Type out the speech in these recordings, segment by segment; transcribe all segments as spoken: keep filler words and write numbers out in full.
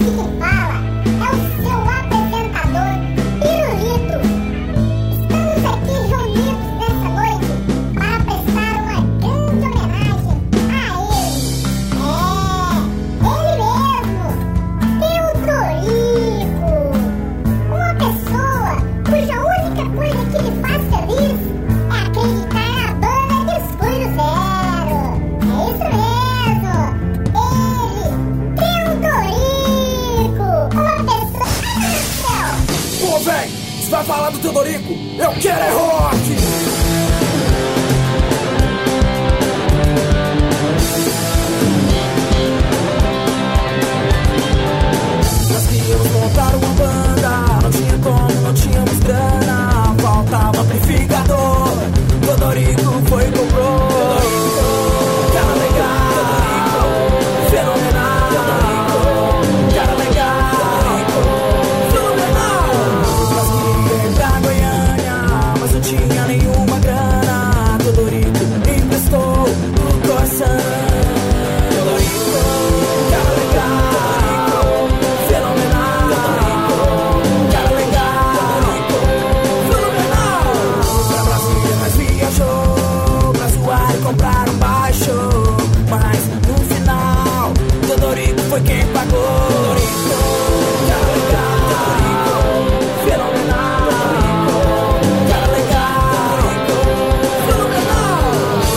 Vai falar do Teodorico? Eu quero é rock! Nós queríamos montar uma banda, não tinha como, não tínhamos grana, faltava amplificador, Teodorico foi e comprou. Cara legal, fenomenal, cara legal, fenomenal. Nós queríamos ir pra Goiânia, mas não tinha nenhuma grana, Teodorico emprestou o coração. Compraram baixo, mas no final Teodorico foi quem pagou. Teodorico, cara legal, fenomenal. Cara legal, fenomenal.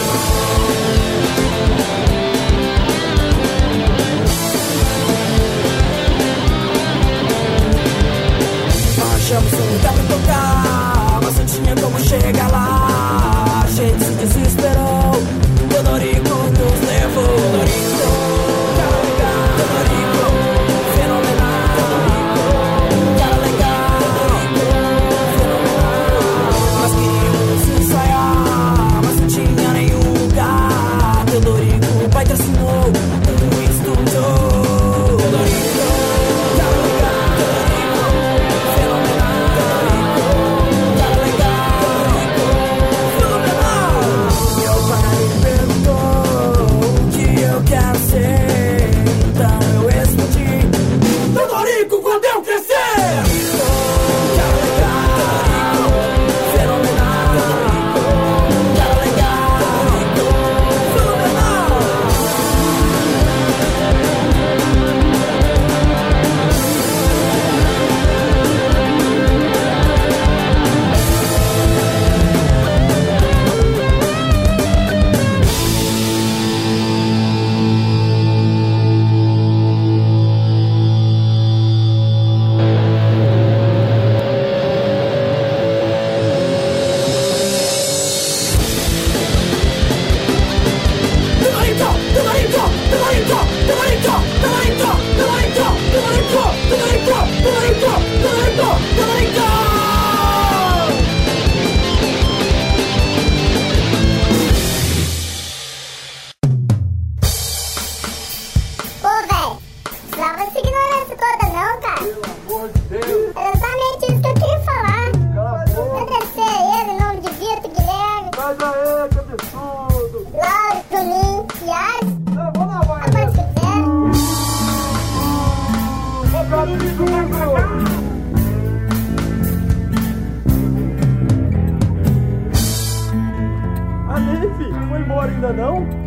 Achamos um lugar pra tocar, mas não tinha como chegar lá. A gente se desesperou, Teodorico nos levou. Teodorico, cara legal, Teodorico, fenomenal. Teodorico, cara legal, fenomenal. Nós queríamos ensaiar, mas não tinha nenhum lugar. Teodorico patrocinou um estúdio. Teodorico, cara legal, Teodorico, fenomenal. Teodorico, cara legal, fenomenal. Meu pai me perguntou o que eu quero ser, então eu respondi: Teodorico, quando eu crescer! Cara legal, fenomenal. Cara legal, fenomenal. Pô, velho, precisava dessa ignorância toda não, cara. Pelo amor de Deus. Era exatamente isso que eu queria falar. Cala a boca. Agradecer a ele em nome de Vitor, Guilherme, Mas aí, que absurdo. Laura, Juninho, Yari, Eu vou na a vaga. parte que quiser. Ô, Teodorico, negro. A Neve foi embora ainda não?